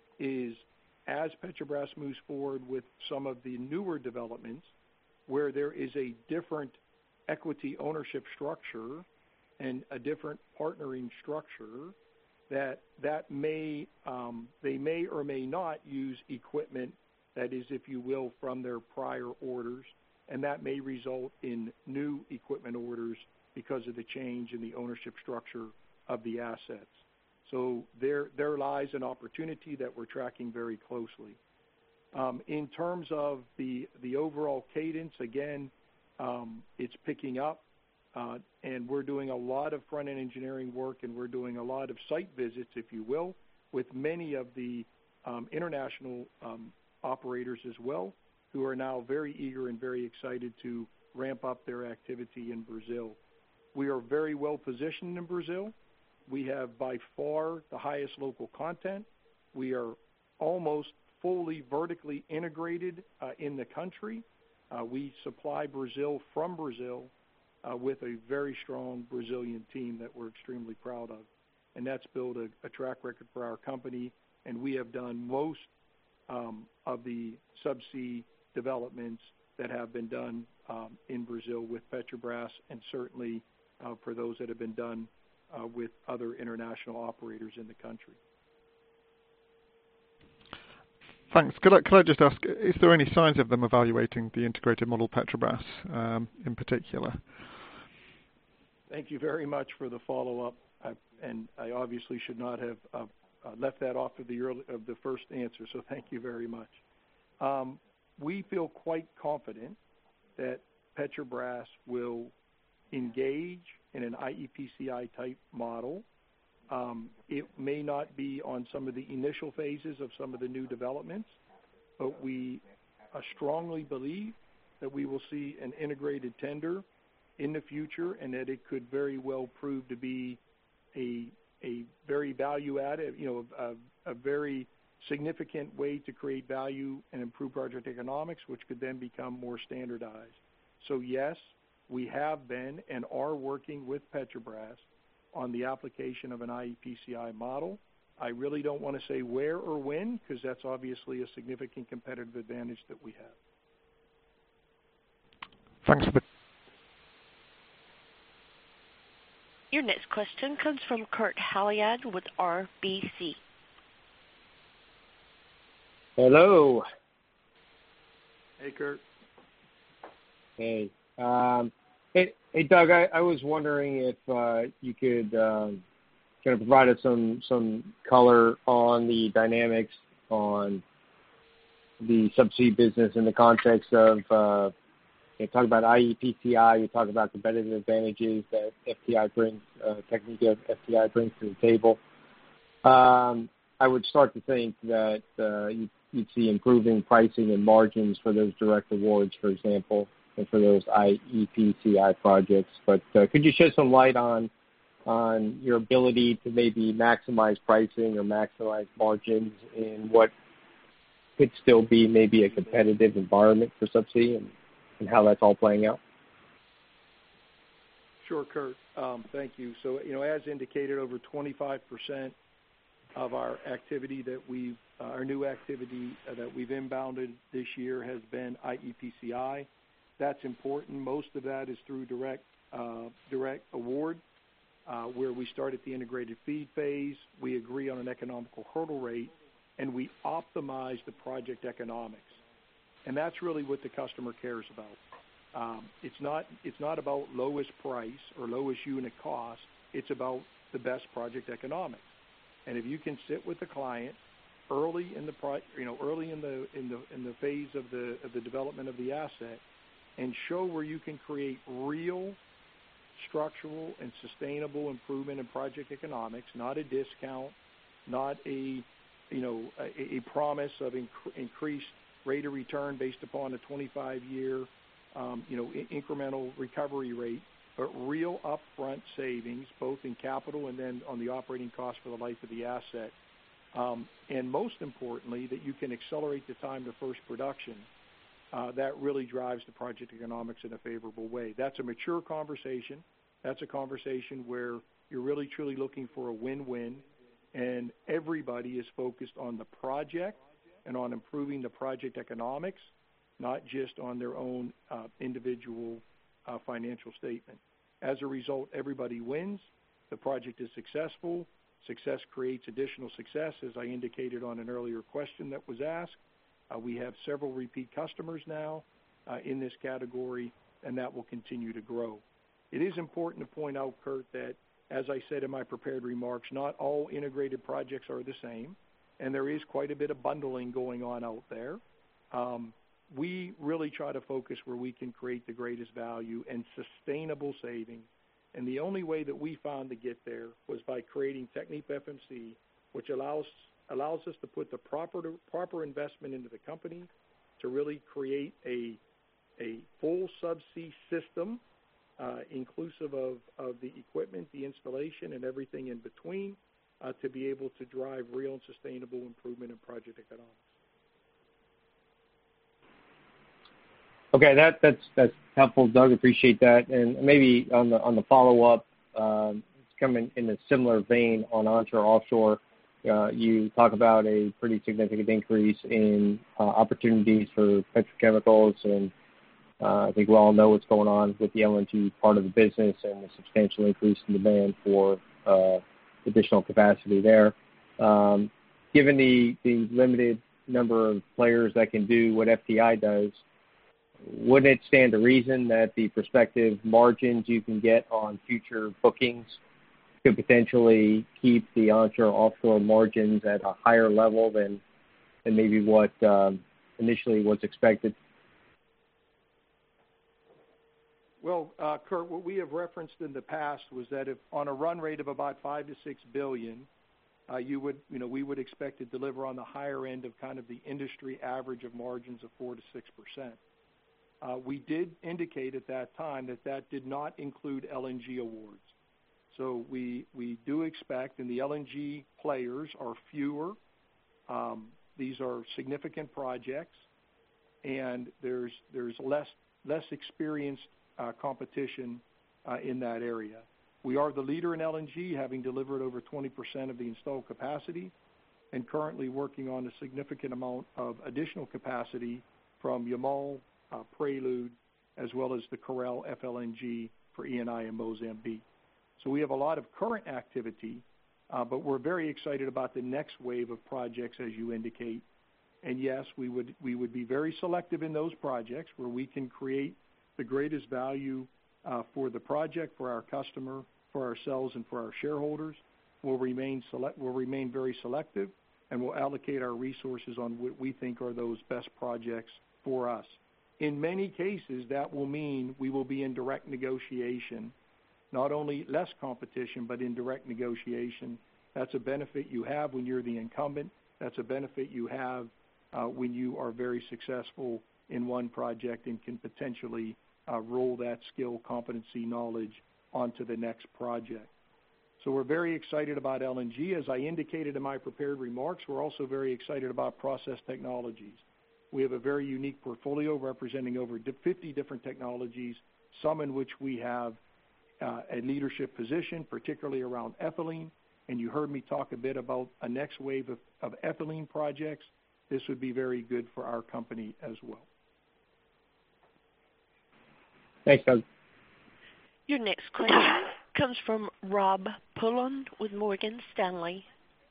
is as Petrobras moves forward with some of the newer developments where there is a different equity ownership structure and a different partnering structure, that that may um, they may or may not use equipment that is, if you will, from their prior orders, and that may result in new equipment orders because of the change in the ownership structure of the assets. So there, there lies an opportunity that we're tracking very closely. Um, in terms of the, the overall cadence, again, um, it's picking up, uh, and we're doing a lot of front-end engineering work, and we're doing a lot of site visits, if you will, with many of the um, international um, operators as well, who are now very eager and very excited to ramp up their activity in Brazil. We are very well positioned in Brazil. We have by far the highest local content. We are almost fully vertically integrated uh, in the country. Uh, we supply Brazil from Brazil uh, with a very strong Brazilian team that we're extremely proud of. And that's built a, a track record for our company, and we have done most um, of the subsea developments that have been done um, in Brazil with Petrobras, and certainly uh, for those that have been done Uh, with other international operators in the country. Thanks. Could I, could I just ask, is there any signs of them evaluating the integrated model Petrobras um, in particular? Thank you very much for the follow-up, I, and I obviously should not have uh, uh, left that off of the, early, of the first answer, so thank you very much. Um, we feel quite confident that Petrobras will engage in an I E P C I type model. Um, it may not be on some of the initial phases of some of the new developments, but we uh, strongly believe that we will see an integrated tender in the future, and that it could very well prove to be a a very value-added, you know, a, a very significant way to create value and improve project economics, which could then become more standardized. So yes, we have been and are working with Petrobras on the application of an I E P C I model. I really don't want to say where or when, because that's obviously a significant competitive advantage that we have. Thanks for the... Your next question comes from Kurt Hallead with R B C. Hello. Hey, Kurt. Hey. Um, hey, hey, Doug, I, I was wondering if uh, you could um, kind of provide us some, some color on the dynamics on the subsea business in the context of, uh, you talk about I E P C I, you talk about competitive advantages that F T I brings, uh, technically F T I brings to the table. Um, I would start to think that uh, you, you'd see improving pricing and margins for those direct awards, for example, and for those I E P C I projects. But uh, could you shed some light on on your ability to maybe maximize pricing or maximize margins in what could still be maybe a competitive environment for subsea, and, and how that's all playing out? Sure, Kurt. Um, thank you. So, you know, as indicated, over twenty-five percent of our activity that we've, uh, our new activity uh, that we've inbounded this year has been I E P C I. That's important. Most of that is through direct, uh, direct award, uh, where we start at the integrated feed phase, we agree on an economical hurdle rate, and we optimize the project economics. And that's really what the customer cares about. Um, it's not it's not about lowest price or lowest unit cost. It's about the best project economics. And if you can sit with the client early in the pro, you know early in the in the in the phase of the of the development of the asset, and show where you can create real structural and sustainable improvement in project economics, not a discount, not a you know a, a promise of inc- increased rate of return based upon a twenty-five year um, you know I- incremental recovery rate, but real upfront savings, both in capital and then on the operating cost for the life of the asset. Um, and most importantly, that you can accelerate the time to first production. Uh, that really drives the project economics in a favorable way. That's a mature conversation. That's a conversation where you're really truly looking for a win-win, and everybody is focused on the project and on improving the project economics, not just on their own uh, individual uh, financial statement. As a result, everybody wins. The project is successful. Success creates additional success, as I indicated on an earlier question that was asked. Uh, we have several repeat customers now uh, in this category, and that will continue to grow. It is important to point out, Kurt, that, as I said in my prepared remarks, not all integrated projects are the same, and there is quite a bit of bundling going on out there. Um, we really try to focus where we can create the greatest value and sustainable savings, and the only way that we found to get there was by creating TechnipFMC, which allows allows us to put the proper proper investment into the company to really create a a full subsea system, uh, inclusive of, of the equipment, the installation, and everything in between, uh, to be able to drive real and sustainable improvement in project economics. Okay, that, that's that's helpful, Doug. Appreciate that. And maybe on the on the follow up, um, it's coming in a similar vein on onshore offshore. Uh, you talk about a pretty significant increase in uh, opportunities for petrochemicals, and uh, I think we all know what's going on with the L N G part of the business and the substantial increase in demand for uh, additional capacity there. Um, given the, the limited number of players that can do what F T I does, wouldn't it stand to reason that the prospective margins you can get on future bookings could potentially keep the onshore offshore margins at a higher level than than maybe what um, initially was expected? Well, uh, Kurt, what we have referenced in the past was that if on a run rate of about five to six billion, uh, you would, you know, we would expect to deliver on the higher end of kind of the industry average of margins of four to six percent. Uh, we did indicate at that time that that did not include L N G awards. So we we do expect, and the L N G players are fewer. Um, these are significant projects, and there's there's less less experienced uh, competition uh, in that area. We are the leader in L N G, having delivered over twenty percent of the installed capacity, and currently working on a significant amount of additional capacity from Yamal, uh, Prelude, as well as the Corel F L N G for E N I in Mozambique. So we have a lot of current activity, uh, but we're very excited about the next wave of projects, as you indicate. And yes, we would we would be very selective in those projects where we can create the greatest value uh, for the project, for our customer, for ourselves, and for our shareholders. We'll remain select. We'll remain very selective, and we'll allocate our resources on what we think are those best projects for us. In many cases, that will mean we will be in direct negotiation, not only less competition, but in direct negotiation. That's a benefit you have when you're the incumbent. That's a benefit you have uh, when you are very successful in one project and can potentially uh, roll that skill, competency, knowledge onto the next project. So we're very excited about L N G. As I indicated in my prepared remarks, we're also very excited about process technologies. We have a very unique portfolio representing over fifty different technologies, some in which we have uh, a leadership position, particularly around ethylene. And you heard me talk a bit about a next wave of, of ethylene projects. This would be very good for our company as well. Thanks, Doug. Your next question comes from Rob Pullen with Morgan Stanley.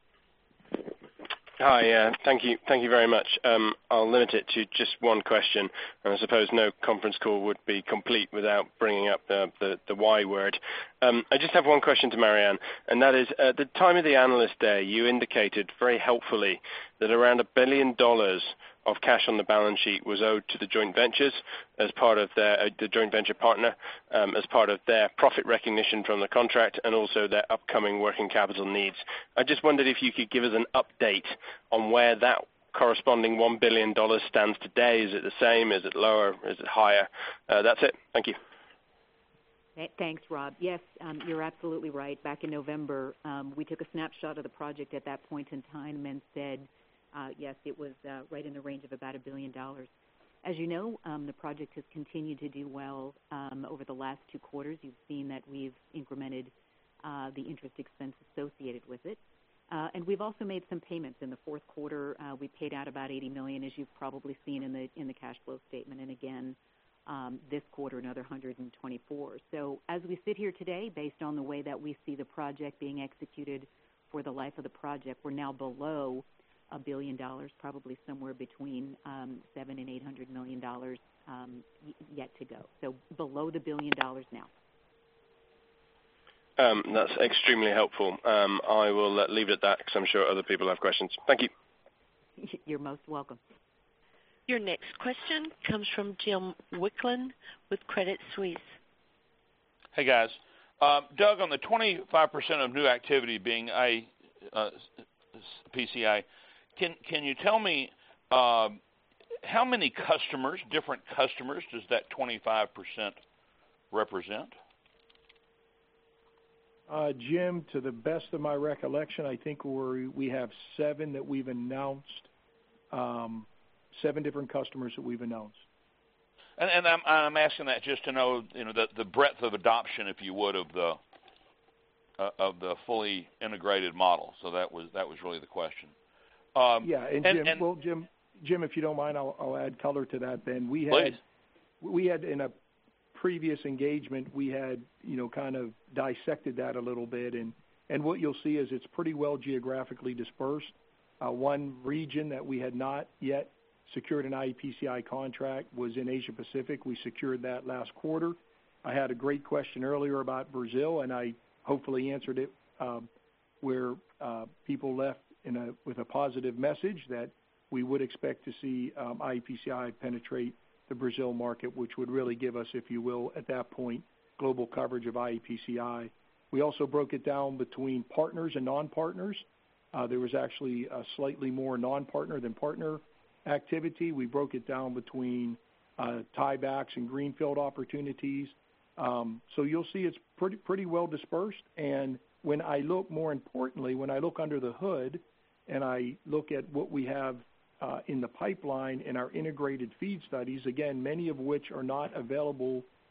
Hi, uh, thank you, thank you very much. Um, I'll limit it to just one question, and I suppose no conference call would be complete without bringing up the the, the Y word. Um, I just have one question to Maryann, and that is, at the time of the analyst day, you indicated very helpfully that around a billion dollars of cash on the balance sheet was owed to the joint ventures as part of their uh, the joint venture partner um, as part of their profit recognition from the contract and also their upcoming working capital needs. I just wondered if you could give us an update on where that corresponding one billion dollars stands today. Is it the same? Is it lower? Is it higher? Uh, that's it. Thank you. Thanks, Rob. Yes, um, you're absolutely right. Back in November, um, we took a snapshot of the project at that point in time and said, Uh, yes, it was uh, right in the range of about a billion dollars. As you know, um, the project has continued to do well um, over the last two quarters. You've seen that we've incremented uh, the interest expense associated with it. Uh, and we've also made some payments. In the fourth quarter, uh, we paid out about eighty million dollars, as you've probably seen in the in the cash flow statement. And again, um, this quarter, another one hundred twenty-four. So as we sit here today, based on the way that we see the project being executed for the life of the project, we're now below a billion dollars, probably somewhere between um, seven and eight hundred million dollars um, y- yet to go. So below the billion dollars now. Um, that's extremely helpful. Um, I will uh, leave it at that because I'm sure other people have questions. Thank you. You're most welcome. Your next question comes from Jim Wicklund with Credit Suisse. Hey, guys. Um, Doug, on the twenty-five percent of new activity being a uh, P C I, Can can you tell me uh, how many customers, different customers, does that twenty-five percent represent? Uh, Jim, to the best of my recollection, I think we we have seven that we've announced, um, seven different customers that we've announced. And, and I'm, I'm asking that just to know, you know, the, the breadth of adoption, if you would, of the uh, of the fully integrated model. So that was that was really the question. Um, yeah, and, and, Jim, and well, Jim, Jim, if you don't mind, I'll, I'll add color to that. Then we had, please. we had in a previous engagement, we had, you know, kind of dissected that a little bit, and and what you'll see is it's pretty well geographically dispersed. Uh, one region that we had not yet secured an I E P C I contract was in Asia Pacific. We secured that last quarter. I had a great question earlier about Brazil, and I hopefully answered it um, where uh, people left in a, with a positive message that we would expect to see um, I E P C I penetrate the Brazil market, which would really give us, if you will, at that point, global coverage of I E P C I. We also broke it down between partners and non-partners. Uh, there was actually a slightly more non-partner than partner activity. We broke it down between uh, tiebacks and greenfield opportunities. Um, so you'll see it's pretty pretty well dispersed. And when I look, more importantly, when I look under the hood and I look at what we have uh, in the pipeline in our integrated feed studies, again, many of which are not available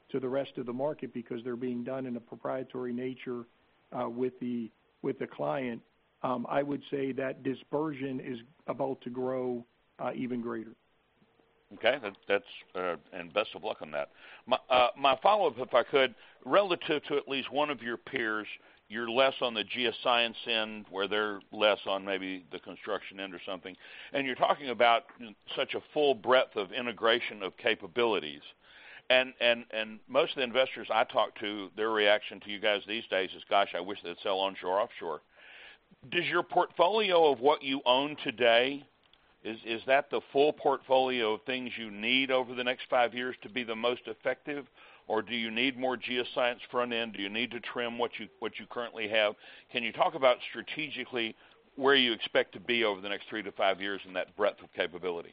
to the rest of the market because they're being done in a proprietary nature uh, with the with the client, um, I would say that dispersion is about to grow uh, even greater. Okay, that, that's uh, and best of luck on that. My, uh, my follow-up, if I could, relative to at least one of your peers, you're less on the geoscience end, where they're less on maybe the construction end or something, and you're talking about such a full breadth of integration of capabilities. And, and, and most of the investors I talk to, their reaction to you guys these days is, gosh, I wish they'd sell onshore, offshore. Does your portfolio of what you own today, is, is that the full portfolio of things you need over the next five years to be the most effective? Or do you need more geoscience front end? Do you need to trim what you what you currently have? Can you talk about strategically where you expect to be over the next three to five years in that breadth of capability?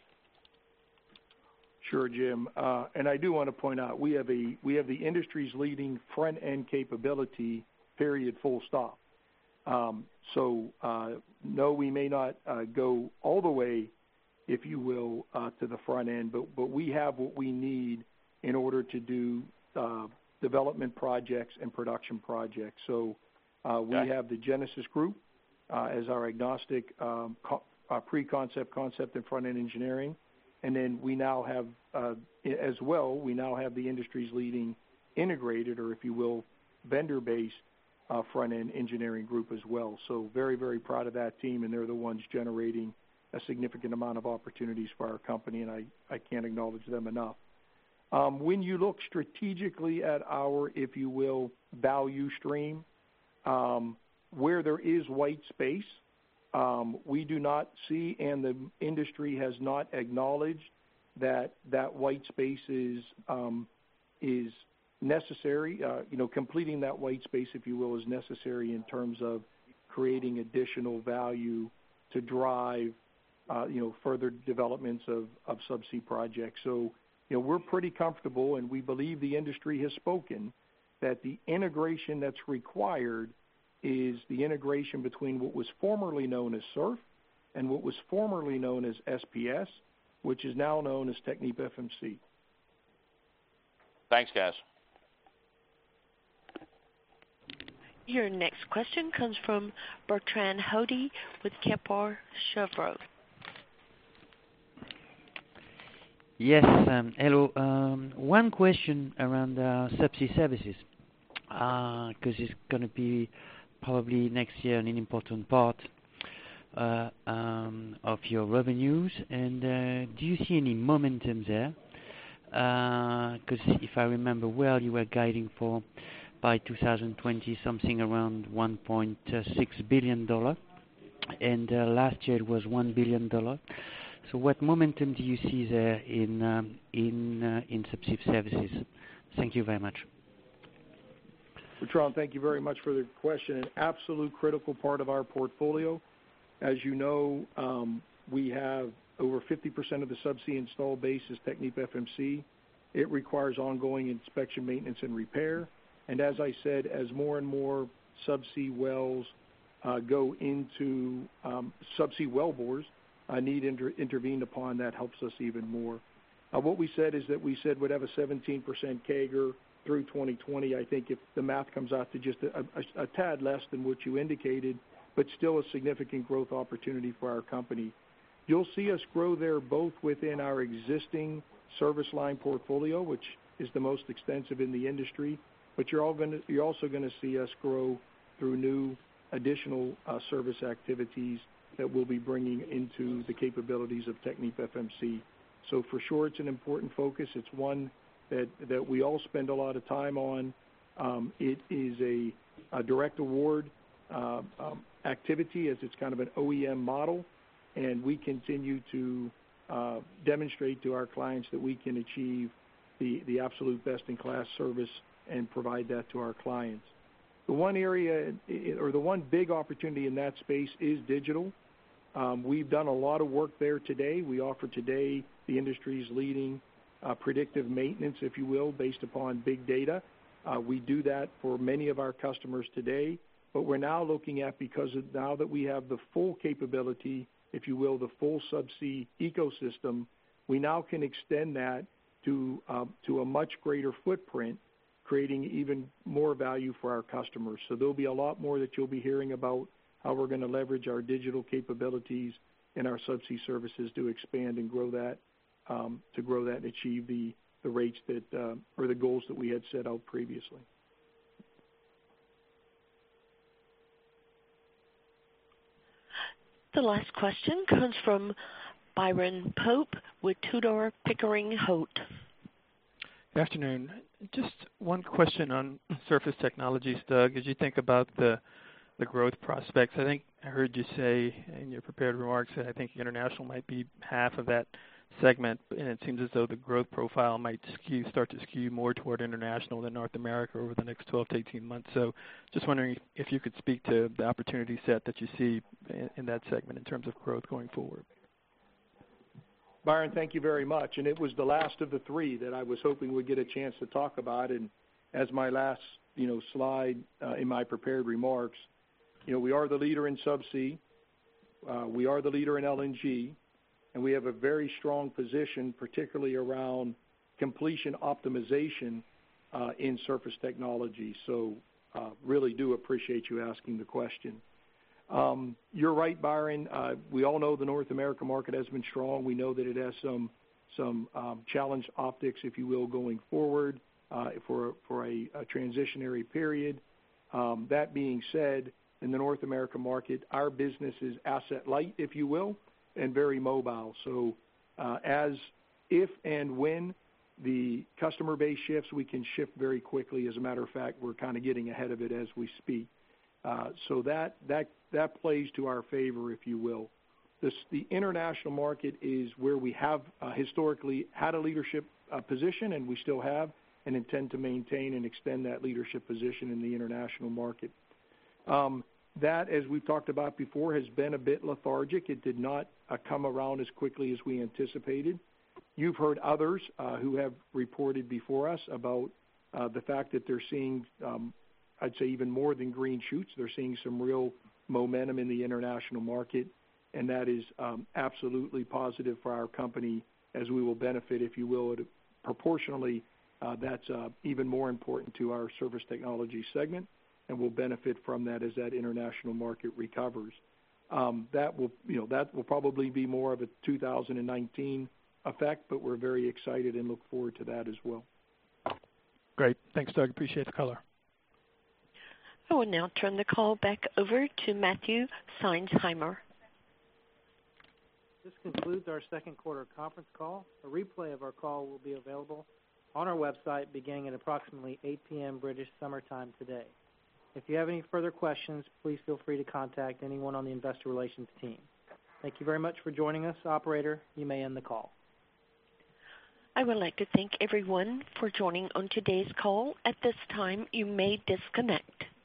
Sure, Jim. Uh, and I do want to point out we have a we have the industry's leading front end capability. Period. Full stop. Um, so uh, no, we may not uh, go all the way, if you will, uh, to the front end, but but we have what we need in order to do Uh, development projects and production projects. So uh, we okay. have the Genesis Group uh, as our agnostic um, co- uh, pre-concept, concept, and front-end engineering. And then we now have, uh, as well, we now have the industry's leading integrated, or if you will, vendor-based uh, front-end engineering group as well. So very, very proud of that team, and they're the ones generating a significant amount of opportunities for our company, and I, I can't acknowledge them enough. Um, when you look strategically at our, if you will, value stream, um, where there is white space, um, we do not see, and the industry has not acknowledged that that white space is um, is necessary. Uh, you know, completing that white space, if you will, is necessary in terms of creating additional value to drive, uh, you know, further developments of, of subsea projects. So, you know, we're pretty comfortable, and we believe the industry has spoken, that the integration that's required is the integration between what was formerly known as SURF and what was formerly known as S P S, which is now known as Technip F M C. Thanks, guys. Your next question comes from Bertrand Hodee with Kepler Cheuvreux. Yes, um, hello. Um, one question around uh, subsea services, because uh, it's going to be probably next year an important part uh, um, of your revenues. And uh, do you see any momentum there? Because uh, if I remember well, you were guiding for by two thousand twenty something around one point six billion dollars, and uh, last year it was one billion dollars. So what momentum do you see there in um, in uh, in subsea services? Thank you very much. Bertrand, thank you very much for the question. An absolute critical part of our portfolio. As you know, um, we have over fifty percent of the subsea installed base is Technip F M C. It requires ongoing inspection, maintenance, and repair. And as I said, as more and more subsea wells uh, go into um, subsea wellbores, Uh, need inter- intervened upon, that helps us even more. Uh, what we said is that we said we'd have a seventeen percent C A G R through twenty twenty. I think if the math comes out to just a, a, a tad less than what you indicated, but still a significant growth opportunity for our company. You'll see us grow there both within our existing service line portfolio, which is the most extensive in the industry, but you're, all gonna, you're also going to see us grow through new additional uh, service activities that we'll be bringing into the capabilities of Technip F M C. So for sure, it's an important focus. It's one that, that we all spend a lot of time on. Um, it is a, a direct award uh, um, activity, as it's kind of an O E M model, and we continue to uh, demonstrate to our clients that we can achieve the, the absolute best-in-class service and provide that to our clients. The one area, or the one big opportunity in that space is digital. Um, we've done a lot of work there today. We offer today the industry's leading uh, predictive maintenance, if you will, based upon big data. Uh, we do that for many of our customers today, but we're now looking at, because of now that we have the full capability, if you will, the full subsea ecosystem, we now can extend that to, uh, to a much greater footprint creating even more value for our customers. So there'll be a lot more that you'll be hearing about how we're going to leverage our digital capabilities and our subsea services to expand and grow that, um, to grow that and achieve the, the rates that, uh, or the goals that we had set out previously. The last question comes from Byron Pope with Tudor, Pickering, Holt. Good afternoon. Just one question on Surface Technologies, Doug. As you think about the the growth prospects, I think I heard you say in your prepared remarks that I think international might be half of that segment, and it seems as though the growth profile might skew, start to skew more toward international than North America over the next twelve to eighteen months. So just wondering if you could speak to the opportunity set that you see in, in that segment in terms of growth going forward. Byron, thank you very much. And it was the last of the three that I was hoping we'd get a chance to talk about. And as my last, you know, slide uh, in my prepared remarks, you know, we are the leader in subsea. Uh, we are the leader in L N G. And we have a very strong position, particularly around completion optimization uh, in Surface Technology. So uh, really do appreciate you asking the question. Um, you're right, Byron. Uh, we all know the North America market has been strong. We know that it has some some um, challenge optics, if you will, going forward uh, for for a, a transitionary period. Um, that being said, in the North America market, our business is asset light, if you will, and very mobile. So uh, as if and when the customer base shifts, we can shift very quickly. As a matter of fact, we're kind of getting ahead of it as we speak. Uh, so that that that plays to our favor, if you will. This, the international market is where we have uh, historically had a leadership uh, position, and we still have, and intend to maintain and extend that leadership position in the international market. Um, that, as we've talked about before, has been a bit lethargic. It did not uh, come around as quickly as we anticipated. You've heard others uh, who have reported before us about uh, the fact that they're seeing, um, I'd say even more than green shoots, they're seeing some real momentum in the international market, and that is um, absolutely positive for our company, as we will benefit, if you will, proportionally. Uh, that's uh, even more important to our Surface Technology segment, and will benefit from that as that international market recovers. Um, that will, you know, that will probably be more of a two thousand nineteen effect, but we're very excited and look forward to that as well. Great. Thanks, Doug. Appreciate the color. I will now turn the call back over to Matthew Seinsheimer. This concludes our second quarter conference call. A replay of our call will be available on our website beginning at approximately eight p.m. British Summer Time today. If you have any further questions, please feel free to contact anyone on the Investor Relations team. Thank you very much for joining us. Operator, you may end the call. I would like to thank everyone for joining on today's call. At this time, you may disconnect.